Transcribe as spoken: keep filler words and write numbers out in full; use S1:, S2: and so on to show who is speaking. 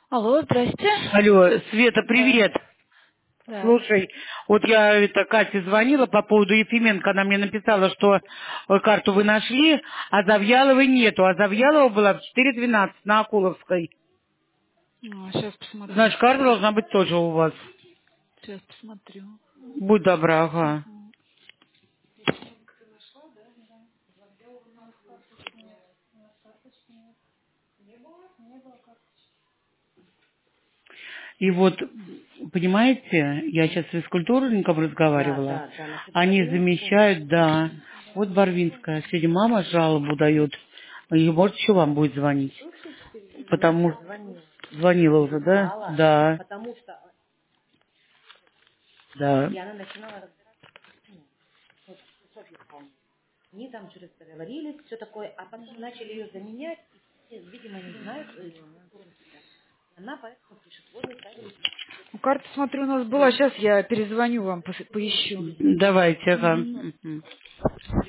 S1: Алло, здрасте.
S2: Алло, Света,
S1: Да,
S2: привет.
S1: да.
S2: Слушай, вот я это Кате звонила по поводу Ефименко, она мне написала, что э, карту вы нашли, а Завьяловой нету, а Завьялова была в четыре двенадцать на Акуловской.
S1: Сейчас посмотрю.
S2: Значит, карта должна быть тоже у вас.
S1: Сейчас посмотрю.
S2: Будь добра, ага.
S1: Мгм.
S2: И вот, понимаете, я сейчас с физкультурником
S1: Да,
S2: разговаривала,
S1: да, да, насчет
S2: они
S1: Барвинской.
S2: замещают, да, вот Барвинская, сегодня мама жалобу дает, и может еще вам будет звонить,
S1: Слушайте,
S2: потому
S1: знаете, звонила,
S2: звонила уже, да?
S1: писала,
S2: Да,
S1: потому что
S2: да.
S1: и она начинала разбираться, почему. Вот, Софья Павловна. Они там что-то договорились, все такое, а потом начали ее заменять, и все, видимо, не знают э, физкультурника. И она поэтому пишет, вот заставили тебя. Ну, карта, смотрю, у нас была. Сейчас я перезвоню вам, пос- поищу.
S2: Давайте, ага.
S1: Мгм.
S2: Мгм.